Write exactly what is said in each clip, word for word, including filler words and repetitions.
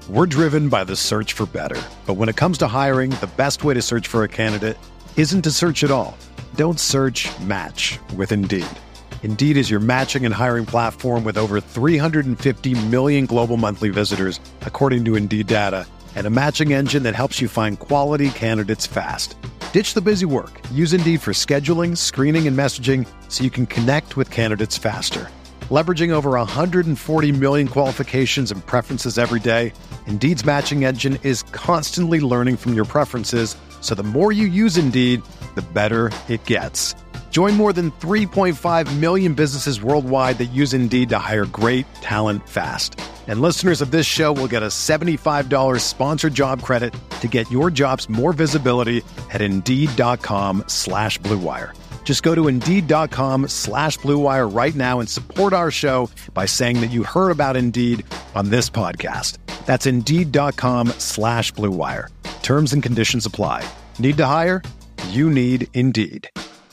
We're driven by the search for better. But when it comes to hiring, the best way to search for a candidate isn't to search at all. Don't search, match with Indeed. Indeed is your matching and hiring platform with over three hundred fifty million global monthly visitors, according to Indeed data, and a matching engine that helps you find quality candidates fast. Ditch the busy work. Use Indeed for scheduling, screening, and messaging so you can connect with candidates faster. Leveraging over one hundred forty million qualifications and preferences every day, Indeed's matching engine is constantly learning from your preferences, so the more you use Indeed, the better it gets. Join more than three point five million businesses worldwide that use Indeed to hire great talent fast. And listeners of this show will get a seventy-five dollars sponsored job credit to get your jobs more visibility at Indeed.com slash Blue Wire. Just go to Indeed.com slash Blue Wire right now and support our show by saying that you heard about Indeed on this podcast. That's Indeed.com slash Blue Wire. Terms and conditions apply. Need to hire? You need Indeed.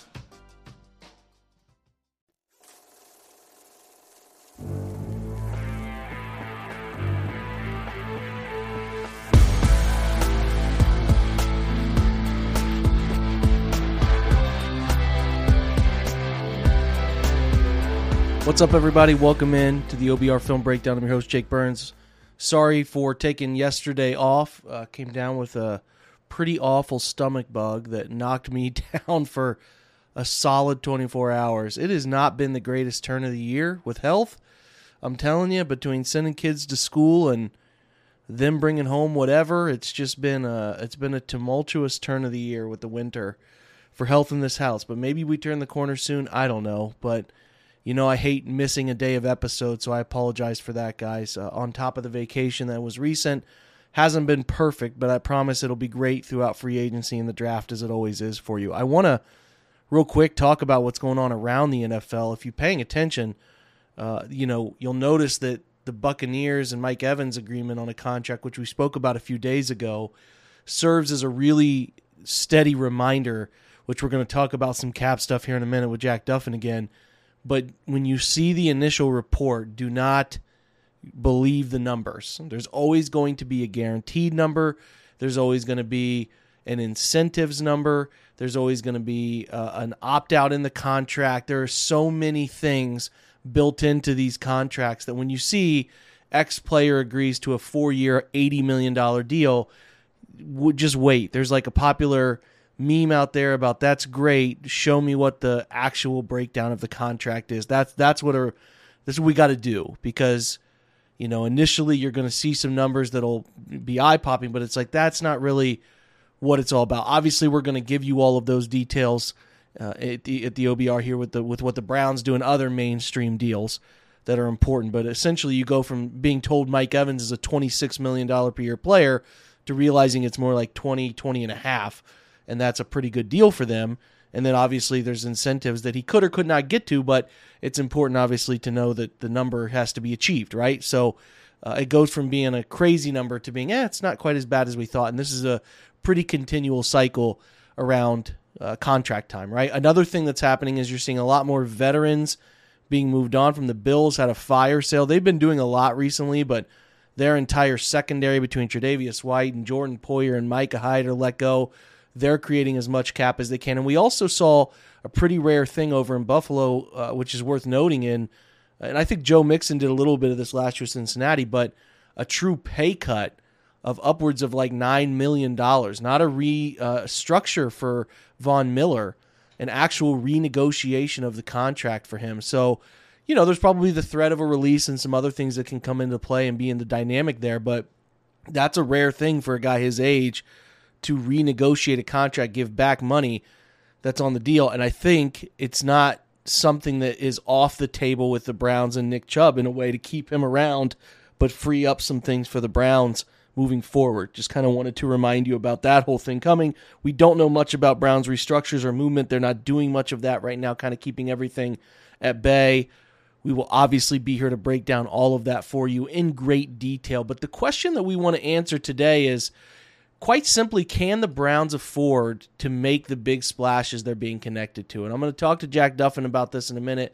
What's up, everybody? Welcome in to the O B R Film Breakdown. I'm your host, Jake Burns. Sorry for taking yesterday off. Uh, came down with a pretty awful stomach bug that knocked me down for a solid twenty-four hours. It has not been the greatest turn of the year with health. I'm telling you, between sending kids to school and them bringing home whatever, it's just been a, it's been a tumultuous turn of the year with the winter for health in this house. But maybe we turn the corner soon. I don't know, but you know, I hate missing a day of episodes, so I apologize for that, guys. Uh, on top of the vacation that was recent, hasn't been perfect, but I promise it'll be great throughout free agency and the draft, as it always is for you. I want to, real quick, talk about what's going on around the N F L. If you're paying attention, uh, you know, you'll notice that the Buccaneers and Mike Evans agreement on a contract, which we spoke about a few days ago, serves as a really steady reminder, which we're going to talk about some cap stuff here in a minute with Jack Duffin again. But when you see the initial report, do not believe the numbers. There's always going to be a guaranteed number. There's always going to be an incentives number. There's always going to be uh, an opt-out in the contract. There are so many things built into these contracts that when you see X player agrees to a four-year, eighty million dollars deal, just wait. There's like a popular meme out there about that's great. Show me what the actual breakdown of the contract is. That's that's what our this is what we got to do, because you know initially you're going to see some numbers that'll be eye popping, but it's like that's not really what it's all about. Obviously, we're going to give you all of those details uh, at the at the O B R here with the with what the Browns do and other mainstream deals that are important. But essentially, you go from being told Mike Evans is a twenty-six million dollars per year player to realizing it's more like twenty, twenty and a half. And that's a pretty good deal for them. And then obviously there's incentives that he could or could not get to, but it's important obviously to know that the number has to be achieved, right? So uh, it goes from being a crazy number to being, eh, it's not quite as bad as we thought. And this is a pretty continual cycle around uh, contract time, right? Another thing that's happening is you're seeing a lot more veterans being moved on from the Bills, had a fire sale. They've been doing a lot recently, but their entire secondary between Tre'Davious White and Jordan Poyer and Micah Hyde are let go. They're creating as much cap as they can. And we also saw a pretty rare thing over in Buffalo, uh, which is worth noting in, and I think Joe Mixon did a little bit of this last year in Cincinnati, but a true pay cut of upwards of like nine million dollars, not a re uh, structure for Von Miller, an actual renegotiation of the contract for him. So, you know, there's probably the threat of a release and some other things that can come into play and be in the dynamic there, but that's a rare thing for a guy his age to renegotiate a contract, give back money that's on the deal. And I think it's not something that is off the table with the Browns and Nick Chubb in a way to keep him around, but free up some things for the Browns moving forward. Just kind of wanted to remind you about that whole thing coming. We don't know much about Browns restructures or movement. They're not doing much of that right now, kind of keeping everything at bay. We will obviously be here to break down all of that for you in great detail. But the question that we want to answer today is, quite simply, can the Browns afford to make the big splashes they're being connected to? And I'm going to talk to Jack Duffin about this in a minute,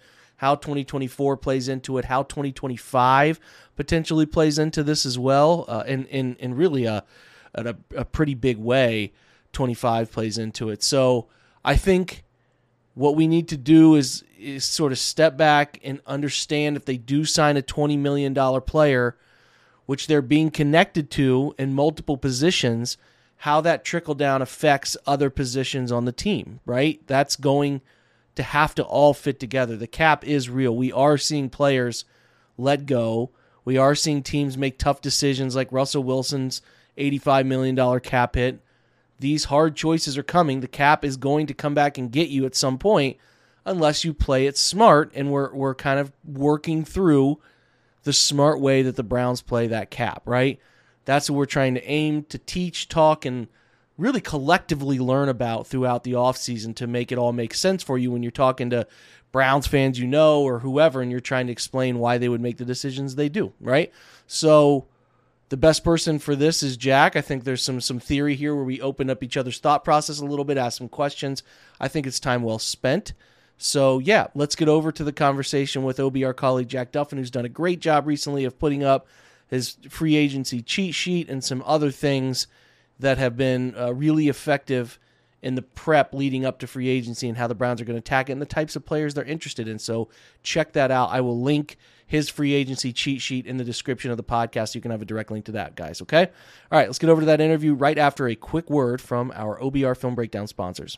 how twenty twenty-four plays into it, how twenty twenty-five potentially plays into this as well, uh, in, in, in really a, a, a pretty big way, twenty-five plays into it. So I think what we need to do is, is sort of step back and understand if they do sign a twenty million dollars player, which they're being connected to in multiple positions, how that trickle-down affects other positions on the team, right? That's going to have to all fit together. The cap is real. We are seeing players let go. We are seeing teams make tough decisions like Russell Wilson's eighty-five million dollars cap hit. These hard choices are coming. The cap is going to come back and get you at some point unless you play it smart, and we're we're kind of working through the smart way that the Browns play that cap, right? That's what we're trying to aim to teach, talk, and really collectively learn about throughout the offseason to make it all make sense for you when you're talking to Browns fans you know or whoever, and you're trying to explain why they would make the decisions they do, right? So the best person for this is Jack. I think there's some some theory here where we open up each other's thought process a little bit, ask some questions. I think it's time well spent. So, yeah, let's get over to the conversation with O B R colleague Jack Duffin, who's done a great job recently of putting up his free agency cheat sheet and some other things that have been uh, really effective in the prep leading up to free agency and how the Browns are going to attack it and the types of players they're interested in. So check that out. I will link his free agency cheat sheet in the description of the podcast so you can have a direct link to that, guys, okay? All right, let's get over to that interview right after a quick word from our O B R Film Breakdown sponsors.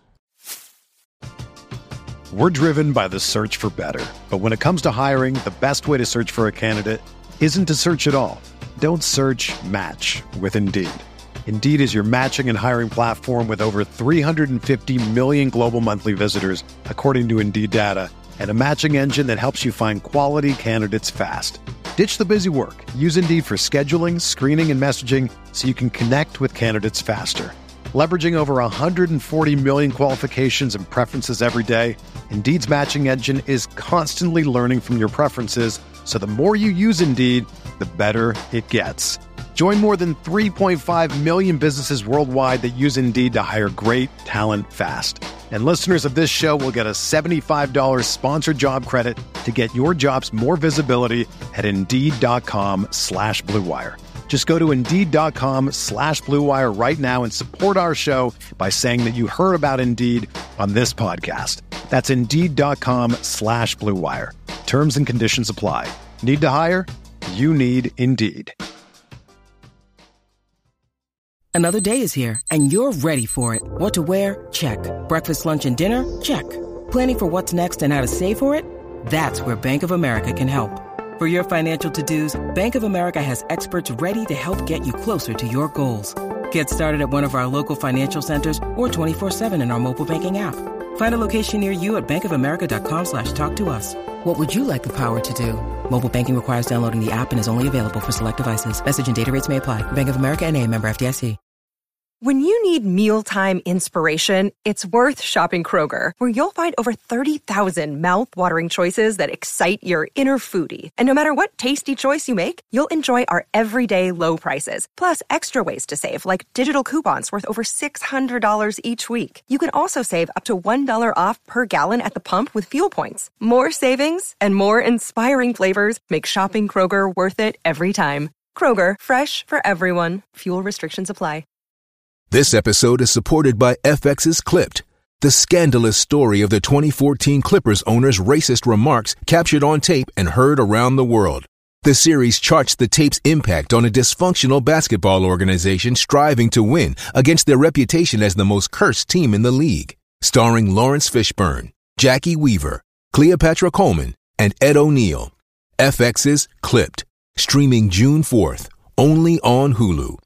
We're driven by the search for better. But when it comes to hiring, the best way to search for a candidate isn't to search at all. Don't search, match with Indeed. Indeed is your matching and hiring platform with over three hundred fifty million global monthly visitors, according to Indeed data, and a matching engine that helps you find quality candidates fast. Ditch the busy work. Use Indeed for scheduling, screening, and messaging so you can connect with candidates faster. Leveraging over one hundred forty million qualifications and preferences every day, Indeed's matching engine is constantly learning from your preferences, so the more you use Indeed, the better it gets. Join more than three point five million businesses worldwide that use Indeed to hire great talent fast. And listeners of this show will get a seventy-five dollars sponsored job credit to get your jobs more visibility at Indeed.com slash Blue Wire. Just go to Indeed.com slash Blue Wire right now and support our show by saying that you heard about Indeed on this podcast. That's Indeed.com slash Blue Wire. Terms and conditions apply. Need to hire? You need Indeed. Another day is here, and you're ready for it. What to wear? Check. Breakfast, lunch, and dinner? Check. Planning for what's next and how to save for it? That's where Bank of America can help. For your financial to-dos, Bank of America has experts ready to help get you closer to your goals. Get started at one of our local financial centers or twenty-four seven in our mobile banking app. Find a location near you at bankofamerica.com slash talk to us. What would you like the power to do? Mobile banking requires downloading the app and is only available for select devices. Message and data rates may apply. Bank of America N A, member F D I C. When you need mealtime inspiration, it's worth shopping Kroger, where you'll find over thirty thousand mouth-watering choices that excite your inner foodie. And no matter what tasty choice you make, you'll enjoy our everyday low prices, plus extra ways to save, like digital coupons worth over six hundred dollars each week. You can also save up to one dollar off per gallon at the pump with fuel points. More savings and more inspiring flavors make shopping Kroger worth it every time. Kroger, fresh for everyone. Fuel restrictions apply. This episode is supported by F X's Clipped, the scandalous story of the twenty fourteen Clippers owner's racist remarks captured on tape and heard around the world. The series charts the tape's impact on a dysfunctional basketball organization striving to win against their reputation as the most cursed team in the league. Starring Lawrence Fishburne, Jackie Weaver, Cleopatra Coleman, and Ed O'Neill. F X's Clipped, streaming June fourth, only on Hulu.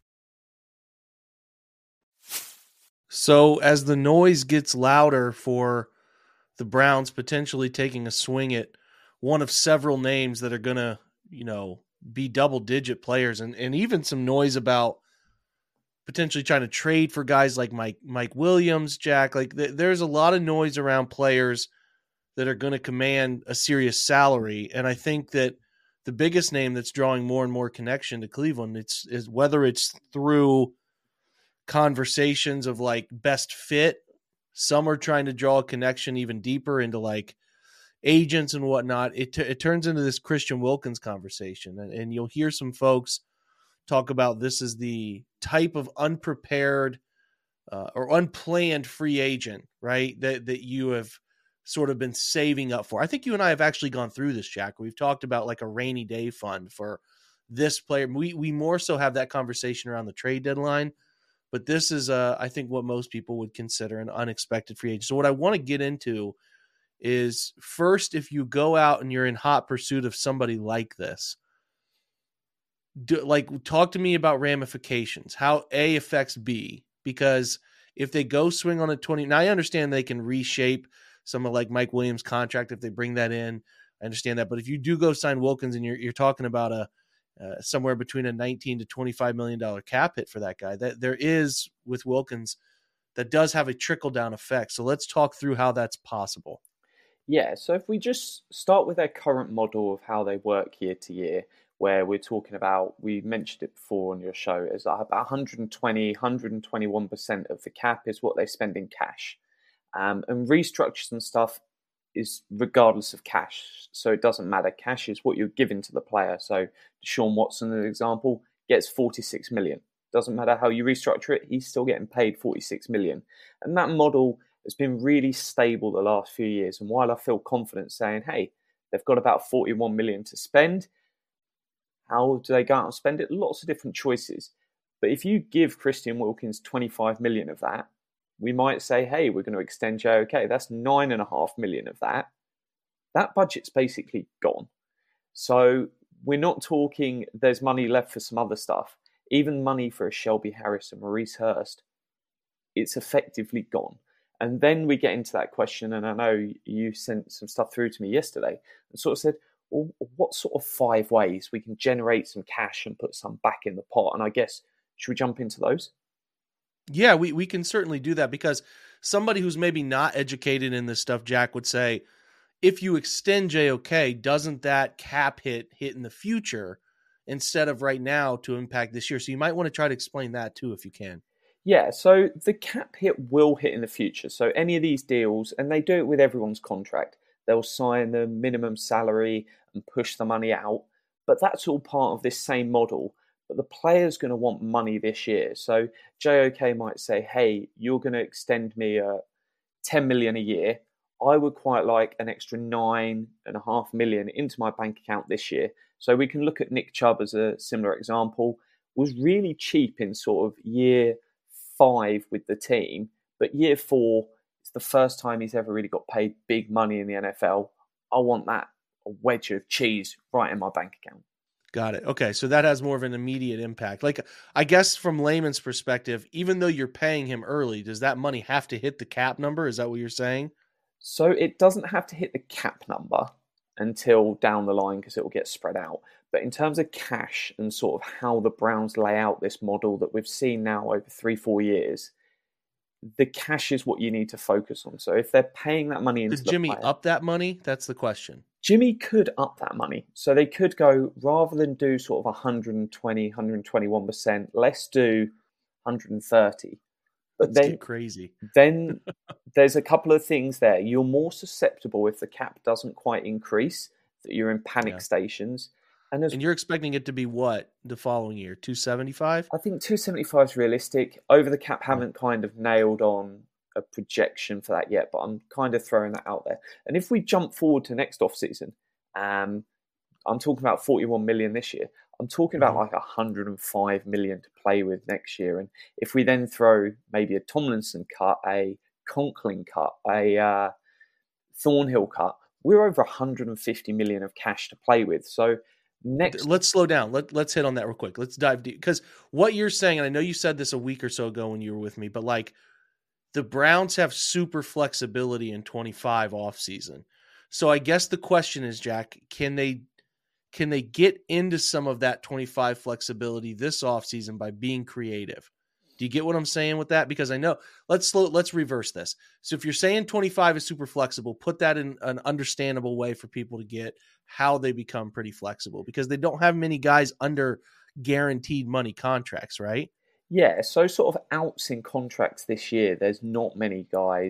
So as the noise gets louder for the Browns potentially taking a swing at one of several names that are going to, you know, be double-digit players, and, and even some noise about potentially trying to trade for guys like Mike Mike Williams, Jack, like th- there's a lot of noise around players that are going to command a serious salary, and I think that the biggest name that's drawing more and more connection to Cleveland, it's is whether it's through conversations of like best fit. Some are trying to draw a connection even deeper into like agents and whatnot, it t- it turns into this Christian Wilkins conversation, and, and you'll hear some folks talk about this as the type of unprepared uh, or unplanned free agent, right? That that you have sort of been saving up for. I think you and I have actually gone through this, Jack. We've talked about like a rainy day fund for this player. We we more so have that conversation around the trade deadline, but this is, uh, I think, what most people would consider an unexpected free agent. So what I want to get into is first, if you go out and you're in hot pursuit of somebody like this, do, like talk to me about ramifications, how A affects B, because if they go swing on a twenty, now I understand they can reshape someone like Mike Williams' contract if they bring that in. I understand that, but if you do go sign Wilkins and you're you're talking about a uh, somewhere between a nineteen to twenty-five million dollars cap hit for that guy, that there is with Wilkins that does have a trickle down effect. So let's talk through how that's possible. Yeah, so if we just start with their current model of how they work year to year, where we're talking about, we mentioned it before on your show, is about one hundred twenty, one hundred twenty-one percent of the cap is what they spend in cash. Um, and restructures and stuff is regardless of cash. So it doesn't matter. Cash is what you're giving to the player. So Deshaun Watson, an example, gets forty-six million. Doesn't matter how you restructure it, he's still getting paid forty-six million. And that model has been really stable the last few years. And while I feel confident saying, hey, they've got about forty-one million to spend, how do they go out and spend it? Lots of different choices. But if you give Christian Wilkins twenty-five million of that, we might say, hey, we're going to extend J O K. That's nine and a half million of that. That budget's basically gone. So we're not talking there's money left for some other stuff. Even money for a Shelby Harris and Maurice Hurst, it's effectively gone. And then we get into that question, and I know you sent some stuff through to me yesterday and sort of said, well, what sort of five ways we can generate some cash and put some back in the pot? And I guess, should we jump into those? Yeah, we, we can certainly do that, because somebody who's maybe not educated in this stuff, Jack, would say, if you extend J O K, doesn't that cap hit hit in the future instead of right now to impact this year? So you might want to try to explain that too, if you can. Yeah, so the cap hit will hit in the future. So any of these deals, and they do it with everyone's contract, they'll sign the minimum salary and push the money out. But that's all part of this same model. But the player's going to want money this year. So J O K might say, hey, you're going to extend me uh, ten million a year. I would quite like an extra nine and a half million into my bank account this year. So we can look at Nick Chubb as a similar example. Was really cheap in sort of year five with the team, but year four, it's the first time he's ever really got paid big money in the N F L. I want that a wedge of cheese right in my bank account. Got it. Okay, so that has more of an immediate impact. Like, I guess from layman's perspective, even though you're paying him early, does that money have to hit the cap number? Is that what you're saying? So it doesn't have to hit the cap number until down the line because it will get spread out. But in terms of cash and sort of how the Browns lay out this model that we've seen now over three, four years, the cash is what you need to focus on. So if they're paying that money into Does the Jimmy player, up that money? That's the question. Jimmy could up that money. So they could go, rather than do sort of one hundred twenty, one hundred twenty-one percent, let's do one hundred thirty. But Let's then, get crazy. then there's a couple of things there. You're more susceptible if the cap doesn't quite increase, that you're in panic Yeah. stations. And, as, And you're expecting it to be what the following year? two seventy-five? I think two seventy-five is realistic. Over the cap haven't kind of nailed on a projection for that yet, but I'm kind of throwing that out there. And if we jump forward to next offseason, um, I'm talking about forty-one million this year. I'm talking about like one hundred five million to play with next year. And if we then throw maybe a Tomlinson cut, a Conklin cut, a uh, Thornhill cut, we're over one hundred fifty million of cash to play with. So next, Let's slow down. Let, let's hit on that real quick. Let's dive deep. Because what you're saying, and I know you said this a week or so ago when you were with me, but like the Browns have super flexibility in twenty-five offseason. So I guess the question is, Jack, can they can they get into some of that twenty-five flexibility this offseason by being creative? Do you get what I'm saying with that? Because I know, let's slow, let's reverse this. So if you're saying twenty-five is super flexible, put that in an understandable way for people to get how they become pretty flexible, because they don't have many guys under guaranteed money contracts, right? yeah, so sort of outs in contracts this year, there's not many guys.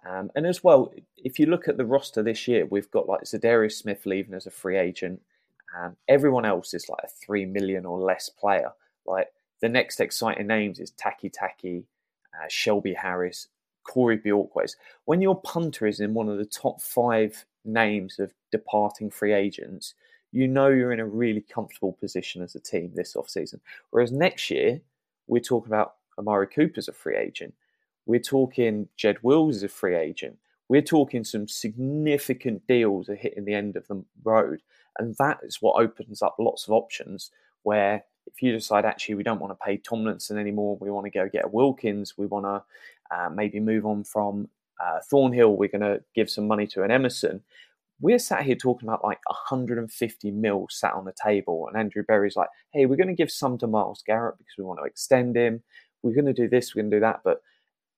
Um, and as well, if you look at the roster this year, we've got like Zadarius Smith leaving as a free agent. Um, everyone else is like a three million or less player. Like the next exciting names is Taki Taki, uh, Shelby Harris, Corey Bjorkquist. When your punter is in one of the top five names of departing free agents, you know you're in a really comfortable position as a team this offseason. Whereas next year, we're talking about Amari Cooper's a free agent. We're talking Jed Wills is a free agent. We're talking some significant deals are hitting the end of the road. And that is what opens up lots of options where if you decide, actually, we don't want to pay Tomlinson anymore, we want to go get a Wilkins, we want to uh, maybe move on from uh, Thornhill, we're going to give some money to an Emerson. We're sat here talking about like one hundred fifty mil sat on the table. And Andrew Berry's like, hey, we're going to give some to Myles Garrett because we want to extend him. We're going to do this, we're going to do that. But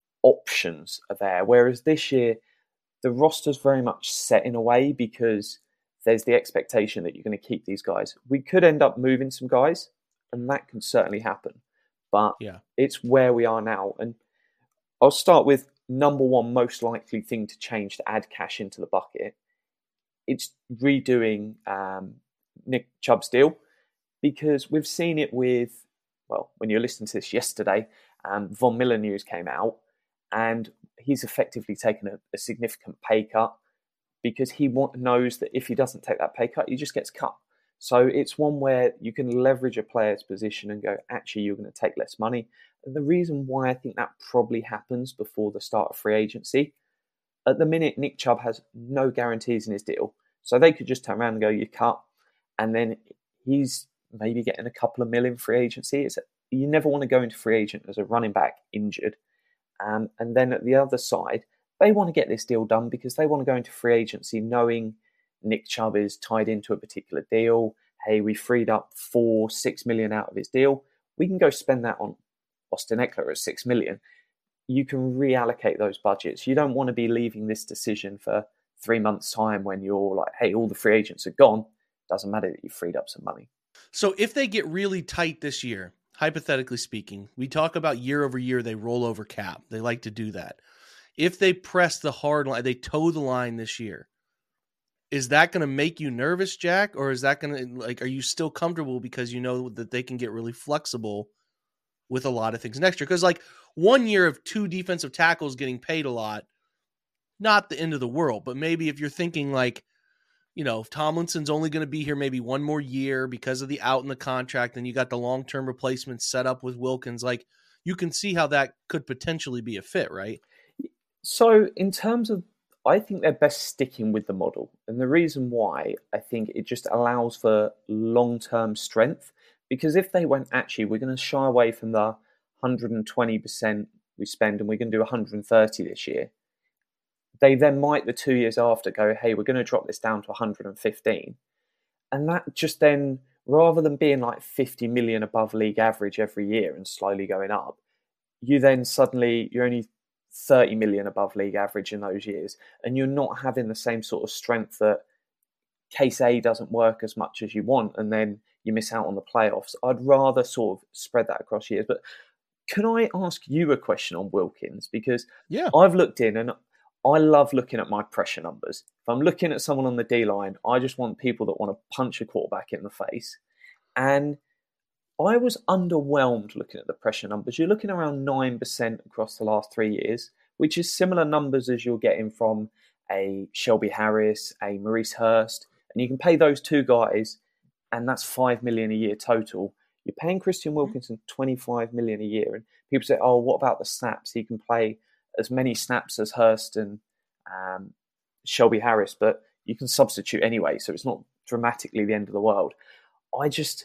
options are there. Whereas this year, the roster's very much set in a way because there's the expectation that you're going to keep these guys. We could end up moving some guys, and that can certainly happen. But yeah. It's where we are now. And I'll start with number one most likely thing to change to add cash into the bucket. It's redoing um, Nick Chubb's deal because we've seen it with, well, when you're listening to this yesterday, um, Von Miller news came out and he's effectively taken a, a significant pay cut because he want, knows that if he doesn't take that pay cut, he just gets cut. So it's one where you can leverage a player's position and go, actually, you're going to take less money. And the reason why I think that probably happens before the start of free agency, at the minute, Nick Chubb has no guarantees in his deal. So they could just turn around and go, you cut. And then he's maybe getting a couple of million free agency. It's, you never want to go into free agent as a running back injured. Um, and then at the other side, they want to get this deal done because they want to go into free agency knowing Nick Chubb is tied into a particular deal. Hey, we freed up four, six million out of his deal. We can go spend that on Austin Eckler at six million. You can reallocate those budgets. You don't want to be leaving this decision for three months' time when you're like, hey, all the free agents are gone. Doesn't matter that you freed up some money. So if they get really tight this year, hypothetically speaking, we talk about year over year, they roll over cap. They like to do that. If they press the hard line, they toe the line this year, is that going to make you nervous, Jack? Or is that going to, like, are you still comfortable because you know that they can get really flexible with a lot of things next year? Because, like, one year of two defensive tackles getting paid a lot, not the end of the world. But maybe if you're thinking, like, you know, if Tomlinson's only going to be here maybe one more year because of the out in the contract, and you got the long-term replacement set up with Wilkins, like, you can see how that could potentially be a fit, right? So in terms of, I think they're best sticking with the model. And the reason why, I think it just allows for long-term strength. Because if they went, actually, we're going to shy away from the one hundred twenty percent we spend and we're going to do one hundred thirty this year, they then might the two years after go, hey, we're going to drop this down to one hundred fifteen. And that just then, rather than being like fifty million above league average every year and slowly going up, you then suddenly, you're only thirty million above league average in those years. And you're not having the same sort of strength that case A doesn't work as much as you want. And then you miss out on the playoffs. I'd rather sort of spread that across years. But can I ask you a question on Wilkins? Because yeah. I've looked in and I love looking at my pressure numbers. If I'm looking at someone on the D-line, I just want people that want to punch a quarterback in the face. And I was underwhelmed looking at the pressure numbers. You're looking around nine percent across the last three years, which is similar numbers as you're getting from a Shelby Harris, a Maurice Hurst. And you can pay those two guys, and that's five million dollars a year total. You're paying Christian Wilkinson twenty-five million dollars a year. And people say, oh, what about the snaps? He can play as many snaps as Hurst and um, Shelby Harris, but you can substitute anyway, so it's not dramatically the end of the world. I just,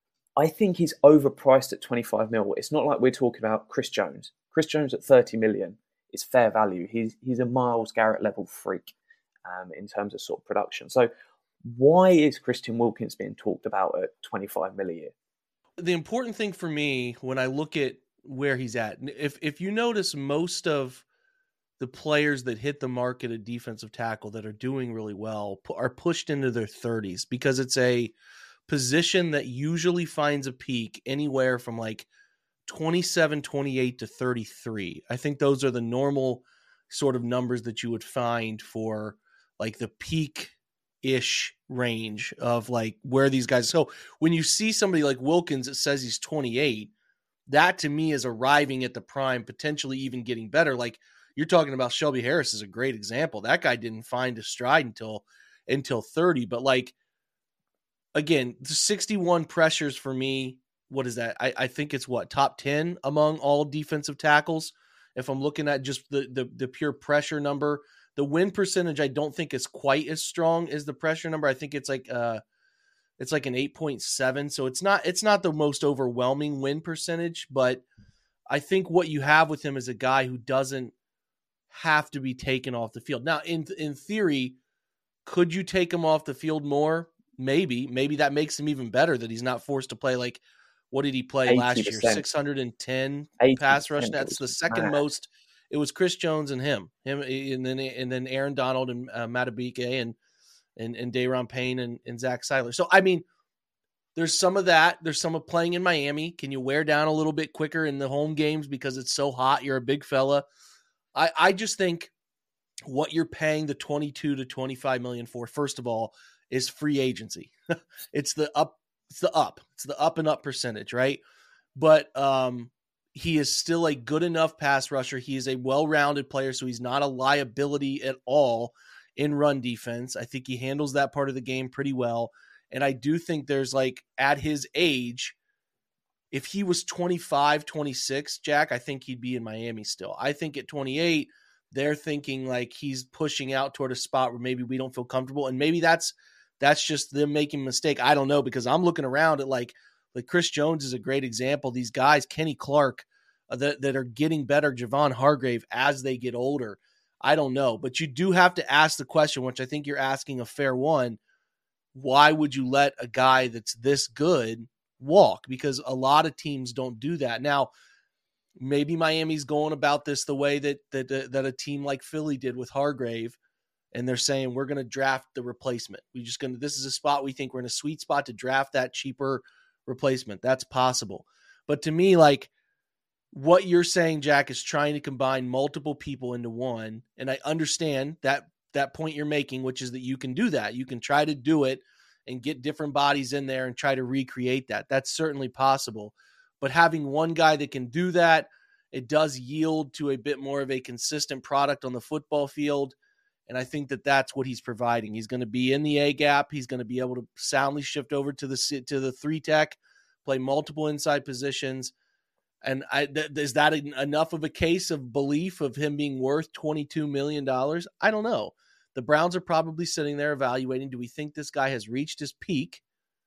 I think he's overpriced at twenty-five mil. It's not like we're talking about Chris Jones. Chris Jones at thirty million is fair value. He's he's a Myles Garrett level freak um, in terms of sort of production. So why is Christian Wilkins being talked about at twenty-five mil a year? The important thing for me when I look at where he's at, if if you notice, most of the players that hit the market at defensive tackle that are doing really well are pushed into their thirties because it's a position that usually finds a peak anywhere from like twenty-seven, twenty-eight to thirty-three. I think those are the normal sort of numbers that you would find for like the peak-ish range of like where these guys. So when you see somebody like Wilkins that says he's twenty-eight, that to me is arriving at the prime, potentially even getting better. Like you're talking about Shelby Harris is a great example. That guy didn't find a stride until until thirty, but like, again, sixty-one pressures for me. What is that? I, I think it's what, top ten among all defensive tackles. If I'm looking at just the, the, the pure pressure number, the win percentage, I don't think is quite as strong as the pressure number. I think it's like, uh, it's like an eight point seven. So it's not, it's not the most overwhelming win percentage, but I think what you have with him is a guy who doesn't have to be taken off the field. Now, in, in theory, could you take him off the field more? Maybe, maybe that makes him even better that he's not forced to play. Like, what did he play eighty last percent. year? six hundred ten pass rush. That's the second mad. most. It was Chris Jones and him, him, and then and then Aaron Donald and uh, Matabike and and and Dayron Payne and, and Zach Seiler. So I mean, there's some of that. There's some of playing in Miami. Can you wear down a little bit quicker in the home games because it's so hot? You're a big fella. I I just think what you're paying the twenty-two to twenty-five million for, first of all, is free agency. it's the up, it's the up, it's the up and up percentage, right? But um, he is still a good enough pass rusher. He is a well-rounded player, so he's not a liability at all in run defense. I think he handles that part of the game pretty well. And I do think there's like, at his age, if he was twenty-five, twenty-six, Jack, I think he'd be in Miami still. I think at twenty-eight, they're thinking like he's pushing out toward a spot where maybe we don't feel comfortable. And maybe that's, That's just them making a mistake. I don't know, because I'm looking around at like, like Chris Jones is a great example. These guys, Kenny Clark, uh, that, that are getting better, Javon Hargrave, as they get older. I don't know, but you do have to ask the question, which I think you're asking a fair one. Why would you let a guy that's this good walk? Because a lot of teams don't do that. Now, maybe Miami's going about this the way that that that a team like Philly did with Hargrave. And they're saying, we're going to draft the replacement. We just going to, this is a spot we think we're in a sweet spot to draft that cheaper replacement. That's possible. But to me, like what you're saying, Jack, is trying to combine multiple people into one. And I understand that, that point you're making, which is that you can do that. You can try to do it and get different bodies in there and try to recreate that. That's certainly possible. But having one guy that can do that, it does yield to a bit more of a consistent product on the football field. And I think that that's what he's providing. He's going to be in the A gap. He's going to be able to soundly shift over to the to the three tech, play multiple inside positions. And I, th- is that enough of a case of belief of him being worth twenty-two million dollars? I don't know. The Browns are probably sitting there evaluating, do we think this guy has reached his peak,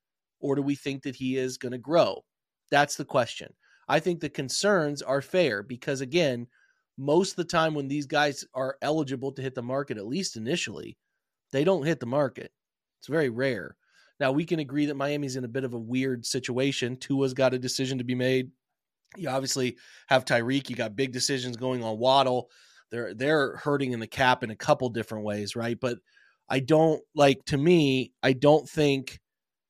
or do we think that he is going to grow? That's the question. I think the concerns are fair because, again, most of the time when these guys are eligible to hit the market, at least initially, they don't hit the market. It's very rare. Now, we can agree that Miami's in a bit of a weird situation. Tua's got a decision to be made. You obviously have Tyreek. You got big decisions going on Waddle. They're they're hurting in the cap in a couple different ways, right? But I don't, like, to me, I don't think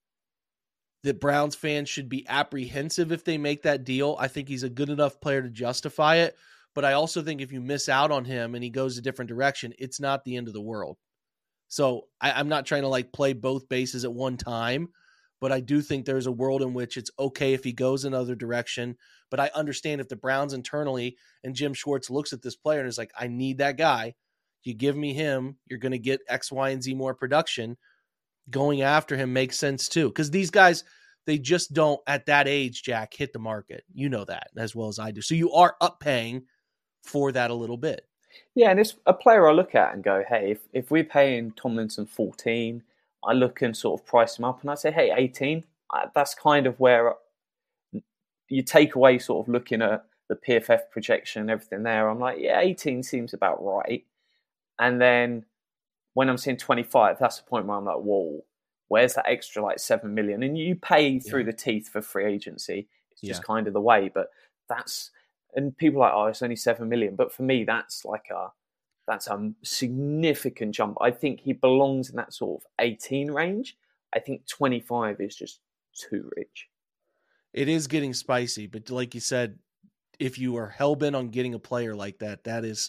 that Browns fans should be apprehensive if they make that deal. I think he's a good enough player to justify it. But I also think if you miss out on him and he goes a different direction, it's not the end of the world. So I, I'm not trying to like play both bases at one time, but I do think there's a world in which it's okay if he goes another direction. But I understand if the Browns internally and Jim Schwartz looks at this player and is like, I need that guy. You give me him, you're going to get X, Y, and Z more production. Going after him makes sense too. Because these guys, they just don't, at that age, Jack, hit the market. You know that as well as I do. So you are up paying for that a little bit. Yeah, and it's a player I look at and go, hey, if, if we're paying Tomlinson fourteen, I look and sort of price him up and I say, hey, eighteen, that's kind of where you take away sort of looking at the P F F projection and everything there. I'm like, yeah, eighteen seems about right. And then when I'm seeing twenty-five, that's the point where I'm like, whoa, where's that extra like seven million? And you pay through yeah. the teeth for free agency. It's just yeah. kind of the way, but that's, and people are like, oh, it's only seven million. But for me, that's like a, that's a significant jump. I think he belongs in that sort of eighteen range. I think twenty-five is just too rich. It is getting spicy, but like you said, if you are hell-bent on getting a player like that, that is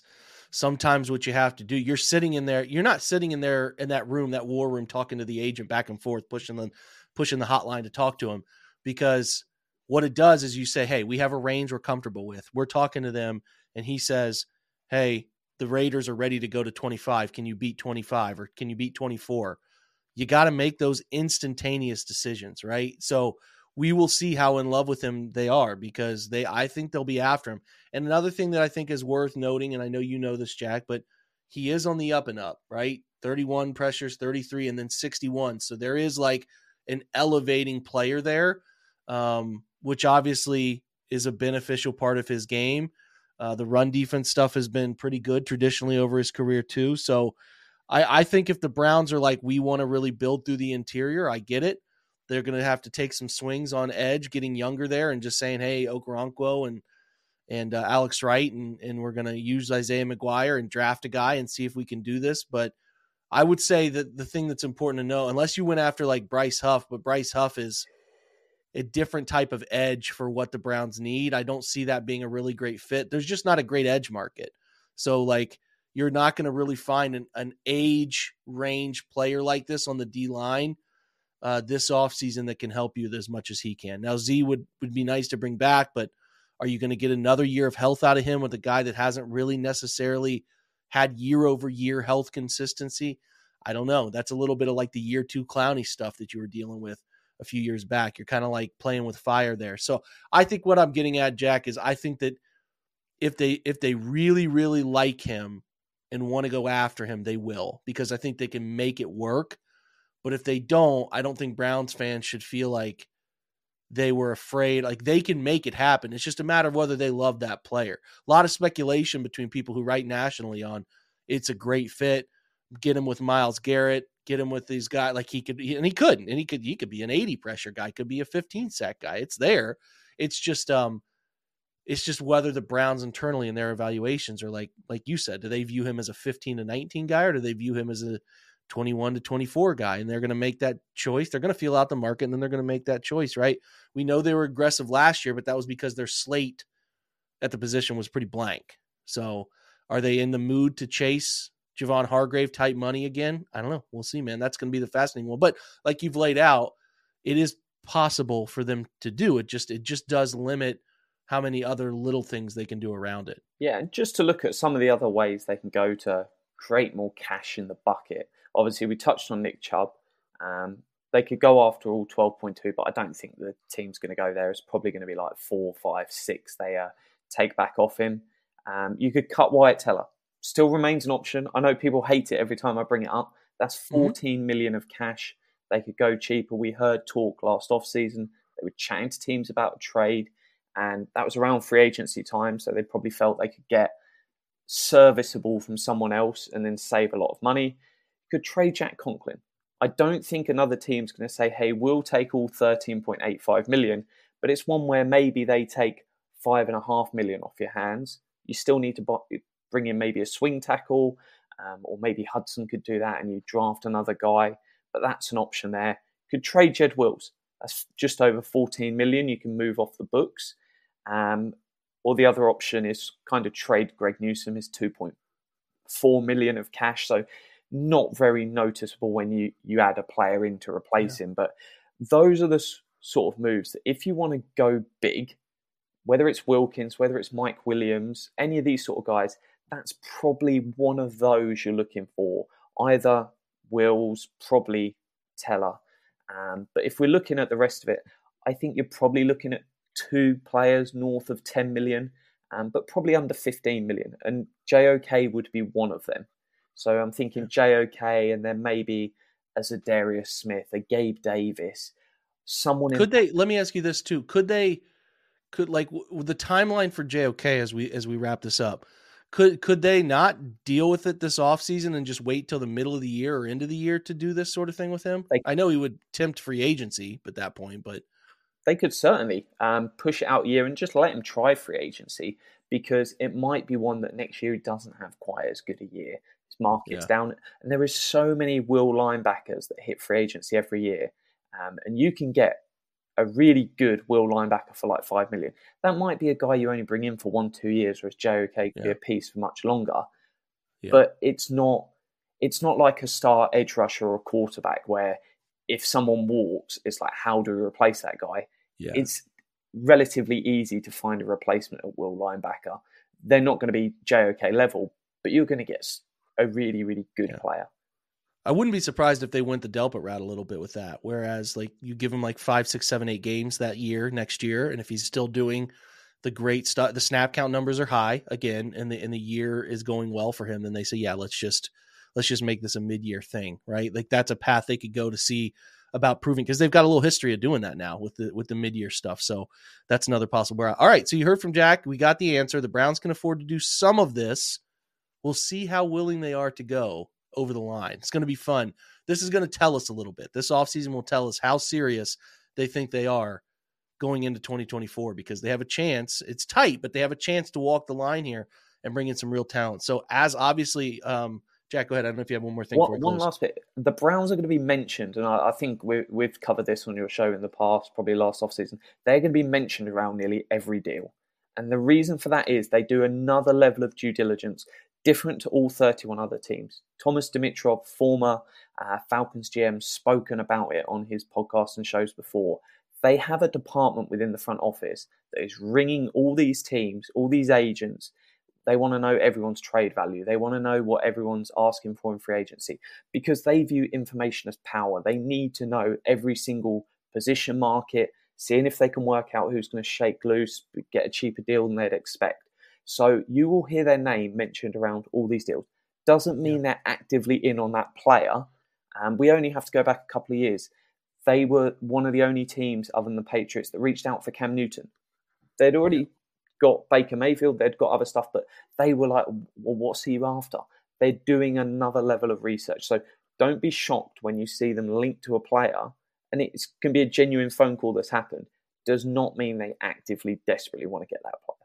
sometimes what you have to do, you're sitting in there, you're not sitting in there in that room, that war room, talking to the agent back and forth, pushing them, pushing the hotline to talk to him, because what it does is you say, hey, we have a range we're comfortable with. We're talking to them. And he says, hey, the Raiders are ready to go to twenty-five. Can you beat twenty-five or can you beat twenty-four? You got to make those instantaneous decisions, right? So we will see how in love with him they are, because they, I think they'll be after him. And another thing that I think is worth noting, and I know you know this, Jack, but he is on the up and up, right? thirty-one pressures, thirty-three, and then sixty-one. So there is like an elevating player there, um, which obviously is a beneficial part of his game. Uh, the run defense stuff has been pretty good traditionally over his career too. So I, I think if the Browns are like, we want to really build through the interior, I get it. They're going to have to take some swings on edge, getting younger there, and just saying, hey, Okoronkwo and and uh, Alex Wright, and, and we're going to use Isaiah McGuire and draft a guy and see if we can do this. But I would say that the thing that's important to know, unless you went after like Bryce Huff, but Bryce Huff is a different type of edge for what the Browns need. I don't see that being a really great fit. There's just not a great edge market. So like, you're not going to really find an, an age range player like this on the D line uh, this offseason that can help you as much as he can. Now Z would, would be nice to bring back, but are you going to get another year of health out of him with a guy that hasn't really necessarily had year over year health consistency? I don't know. That's a little bit of like the year two Clowney stuff that you were dealing with a few years back. You're kind of like playing with fire there. So I think what I'm getting at, Jack, is I think that if they, if they really, really like him and want to go after him, they will, because I think they can make it work. But if they don't, I don't think Browns fans should feel like they were afraid. Like, they can make it happen. It's just a matter of whether they love that player. A lot of speculation between people who write nationally on it's a great fit. Get him with Myles Garrett, get him with these guys. Like he could, and he couldn't, and he could, he could be an eighty pressure guy, could be a fifteen sack guy. It's there. It's just, um, it's just whether the Browns internally in their evaluations are like, like you said, do they view him as a fifteen to nineteen guy, or do they view him as a twenty-one to twenty-four guy? And they're going to make that choice. They're going to feel out the market, and then they're going to make that choice, right? We know they were aggressive last year, but that was because their slate at the position was pretty blank. So are they in the mood to chase Javon Hargrave type money again? I don't know. We'll see, man. That's going to be the fascinating one. But like you've laid out, it is possible for them to do it. Just, it just does limit how many other little things they can do around it. Yeah, and just to look at some of the other ways they can go to create more cash in the bucket. Obviously, we touched on Nick Chubb. Um, they could go after all twelve point two, but I don't think the team's going to go there. It's probably going to be like four, five, six they uh, take back off him. Um, you could cut Wyatt Teller. Still remains an option. I know people hate it every time I bring it up. That's fourteen mm-hmm. million of cash. They could go cheaper. We heard talk last offseason. They were chatting to teams about a trade, and that was around free agency time, so they probably felt they could get serviceable from someone else and then save a lot of money. Could trade Jack Conklin. I don't think another team's going to say, hey, we'll take all thirteen point eight five million, but it's one where maybe they take five and a half million off your hands. You still need to buy, bring in maybe a swing tackle, um, or maybe Hudson could do that and you draft another guy, but that's an option there. Could trade Jed Wills. That's just over fourteen million. You can move off the books. Um, or the other option is kind of trade Greg Newsome, his two point four million of cash. So not very noticeable when you, you add a player in to replace yeah. him. But those are the s- sort of moves that if you want to go big, whether it's Wilkins, whether it's Mike Williams, any of these sort of guys, that's probably one of those you're looking for. Either Wills, probably Teller. Um, but if we're looking at the rest of it, I think you're probably looking at two players north of ten million, um, but probably under fifteen million. And J O K would be one of them. So I'm thinking J O K and then maybe as a Darius Smith, a Gabe Davis, someone. Could in- they, let me ask you this too. Could they, could like w- the timeline for J O K as we, as we wrap this up, could, could they not deal with it this offseason and just wait till the middle of the year or end of the year to do this sort of thing with him? They, I know he would tempt free agency at that point, but they could certainly um, push it out a year and just let him try free agency, because it might be one that next year he doesn't have quite as good a year. His market's yeah. down. And there is so many will linebackers that hit free agency every year. Um, and you can get a really good will linebacker for like five million. That might be a guy you only bring in for one, two years, whereas J O K could yeah. be a piece for much longer. Yeah. But it's not it's not like a star edge rusher or quarterback where if someone walks, it's like, how do we replace that guy? Yeah. It's relatively easy to find a replacement at will linebacker. They're not going to be J O K level, but you're going to get a really, really good yeah. player. I wouldn't be surprised if they went the Delpit route a little bit with that. Whereas, like, you give him like five, six, seven, eight games that year, next year, and if he's still doing the great stuff, the snap count numbers are high again, and the and the year is going well for him, then they say, yeah, let's just let's just make this a mid-year thing, right? Like, that's a path they could go to see about proving, because they've got a little history of doing that now with the with the mid-year stuff. So that's another possible route. All right, so you heard from Jack. We got the answer. The Browns can afford to do some of this. We'll see how willing they are to go over the line. It's going to be fun. This is going to tell us a little bit. This offseason will tell us how serious they think they are going into twenty twenty-four, because they have a chance. It's tight, but they have a chance to walk the line here and bring in some real talent. So as obviously, um, Jack, go ahead. I don't know if you have one more thing. One, one last bit. The Browns are going to be mentioned, and I, I think we, we've covered this on your show in the past, probably last offseason. They're going to be mentioned around nearly every deal. And the reason for that is they do another level of due diligence, different to all thirty-one other teams. Thomas Dimitrov, former uh, Falcons G M, spoken about it on his podcasts and shows before. They have a department within the front office that is ringing all these teams, all these agents. They want to know everyone's trade value. They want to know what everyone's asking for in free agency, because they view information as power. They need to know every single position market, seeing if they can work out who's going to shake loose, get a cheaper deal than they'd expect. So you will hear their name mentioned around all these deals. Doesn't mean yeah. they're actively in on that player. Um, we only have to go back a couple of years. They were one of the only teams other than the Patriots that reached out for Cam Newton. They'd already got Baker Mayfield, they'd got other stuff, but they were like, well, what's he after? They're doing another level of research. So don't be shocked when you see them linked to a player, and it can be a genuine phone call that's happened. Does not mean they actively, desperately want to get that player.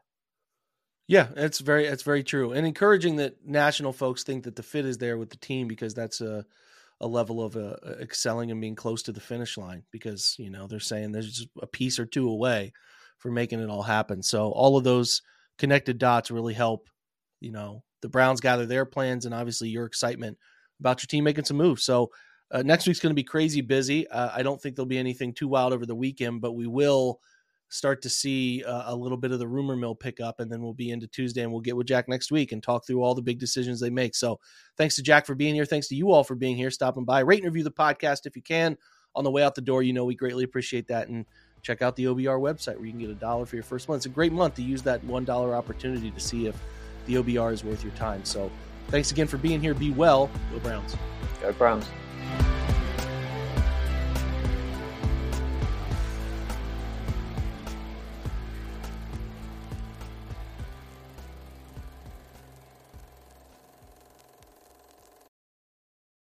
Yeah, it's very it's very true. And encouraging that national folks think that the fit is there with the team, because that's a a level of uh, excelling and being close to the finish line, because, you know, they're saying there's just a piece or two away for making it all happen. So all of those connected dots really help, you know, the Browns gather their plans, and obviously your excitement about your team making some moves. So uh, next week's going to be crazy busy. Uh, I don't think there'll be anything too wild over the weekend, but we will start to see uh, a little bit of the rumor mill pick up, and then we'll be into Tuesday, and we'll get with Jack next week and talk through all the big decisions they make. So thanks to Jack for being here. Thanks to you all for being here, stopping by. Rate and review the podcast if you can on the way out the door. You know, we greatly appreciate that. And check out the O B R website where you can get a dollar for your first month. It's a great month to use that one dollar opportunity to see if the O B R is worth your time. So thanks again for being here. Be well. Go Browns. Go Browns.